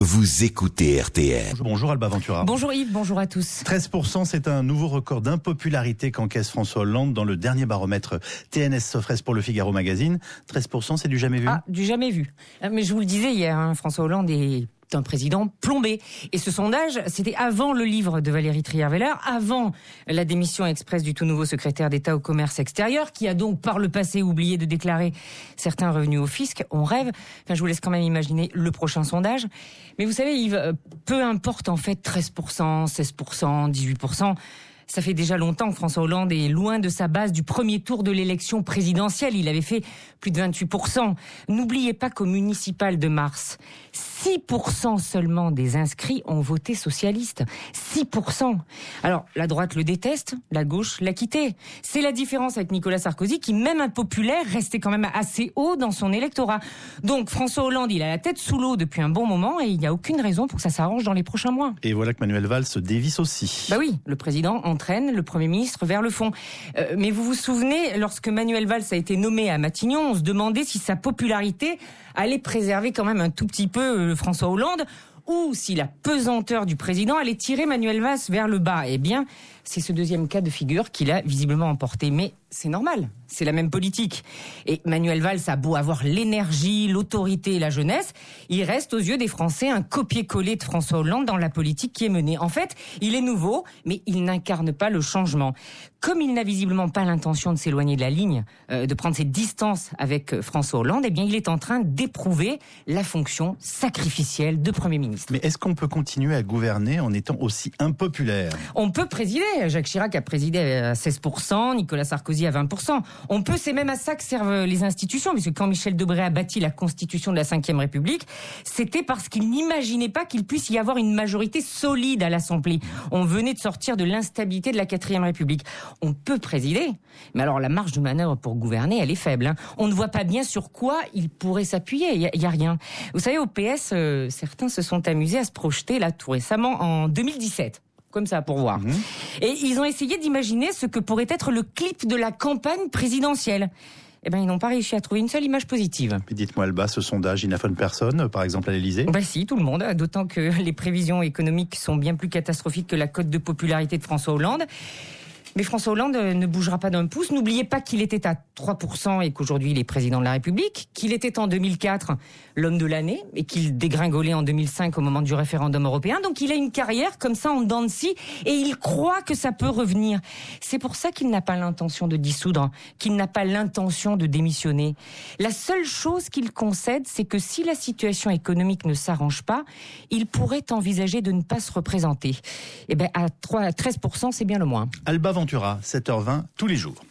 Vous écoutez RTL. Bonjour Alba Ventura. Bonjour Yves, bonjour à tous. 13%, c'est un nouveau record d'impopularité qu'encaisse François Hollande dans le dernier baromètre TNS Sofres pour le Figaro Magazine. 13%, c'est du jamais vu. Ah, du jamais vu. Mais je vous le disais hier, François Hollande est un président plombé. Et ce sondage, c'était avant le livre de Valérie Trierweiler, avant la démission express du tout nouveau secrétaire d'État au commerce extérieur, qui a donc par le passé oublié de déclarer certains revenus au fisc. On rêve. Enfin, je vous laisse quand même imaginer le prochain sondage. Mais vous savez, Yves, peu importe en fait 13%, 16%, 18%. Ça fait déjà longtemps que François Hollande est loin de sa base du premier tour de l'élection présidentielle. Il avait fait plus de 28%. N'oubliez pas qu'au municipal de mars, 6% seulement des inscrits ont voté socialiste. 6%. Alors, la droite le déteste, la gauche l'a quitté. C'est la différence avec Nicolas Sarkozy qui, même impopulaire, restait quand même assez haut dans son électorat. Donc, François Hollande, il a la tête sous l'eau depuis un bon moment et il n'y a aucune raison pour que ça s'arrange dans les prochains mois. Et voilà que Manuel Valls se dévisse aussi. Bah oui, le président entraîne le Premier ministre vers le fond. Mais vous vous souvenez, lorsque Manuel Valls a été nommé à Matignon, on se demandait si sa popularité allait préserver quand même un tout petit peu François Hollande ou si la pesanteur du président allait tirer Manuel Valls vers le bas. Eh bien, c'est ce deuxième cas de figure qu'il a visiblement emporté. Mais c'est normal, c'est la même politique. Et Manuel Valls a beau avoir l'énergie, l'autorité et la jeunesse, il reste aux yeux des Français un copier-coller de François Hollande dans la politique qui est menée. En fait, il est nouveau, mais il n'incarne pas le changement. Comme il n'a visiblement pas l'intention de s'éloigner de la ligne, de prendre ses distances avec François Hollande, eh bien, il est en train d'éprouver la fonction sacrificielle de Premier ministre. Mais est-ce qu'on peut continuer à gouverner en étant aussi impopulaire ? On peut présider. Jacques Chirac a présidé à 16%, Nicolas Sarkozy à 20%. On peut, c'est même à ça que servent les institutions, puisque quand Michel Debré a bâti la constitution de la Ve République, c'était parce qu'il n'imaginait pas qu'il puisse y avoir une majorité solide à l'Assemblée. On venait de sortir de l'instabilité de la 4e République. On peut présider, mais alors la marge de manœuvre pour gouverner, elle est faible. On ne voit pas bien sur quoi il pourrait s'appuyer, il y a rien. Vous savez, au PS, certains se sont amusés à se projeter là tout récemment en 2017. Comme ça, pour voir. Et ils ont essayé d'imaginer ce que pourrait être le clip de la campagne présidentielle. Eh ben, ils n'ont pas réussi à trouver une seule image positive. Mais dites-moi, Alba, ce sondage, il n'affole personne, par exemple à l'Élysée ? Ben si, tout le monde. D'autant que les prévisions économiques sont bien plus catastrophiques que la cote de popularité de François Hollande. Mais François Hollande ne bougera pas d'un pouce. N'oubliez pas qu'il était à 3% et qu'aujourd'hui il est président de la République, qu'il était en 2004 l'homme de l'année et qu'il dégringolait en 2005 au moment du référendum européen. Donc il a une carrière comme ça en dents de scie et il croit que ça peut revenir. C'est pour ça qu'il n'a pas l'intention de dissoudre, qu'il n'a pas l'intention de démissionner. La seule chose qu'il concède, c'est que si la situation économique ne s'arrange pas, il pourrait envisager de ne pas se représenter. Et ben à 13%, c'est bien le moins. Alba Ventura, 7h20 tous les jours.